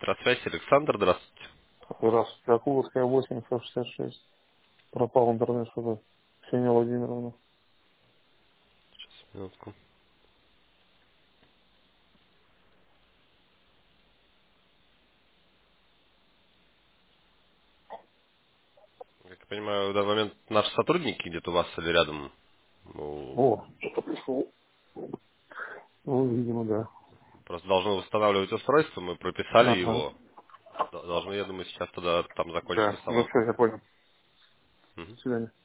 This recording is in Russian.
Электросвязь, Александр, здравствуйте. Здравствуйте. Акуловская 8, 166. Пропал интернет, чтобы Ксения Владимировна. Минутку. Как я понимаю, в данный момент наши сотрудники где-то у вас или рядом. Ну, О, кто-то пришел. Ну, видимо, да. просто должны восстанавливать устройство, мы прописали Ага. его. Должны, я думаю, сейчас тогда там закончить Да. Ну установку. все, я понял. Мгм. До свидания.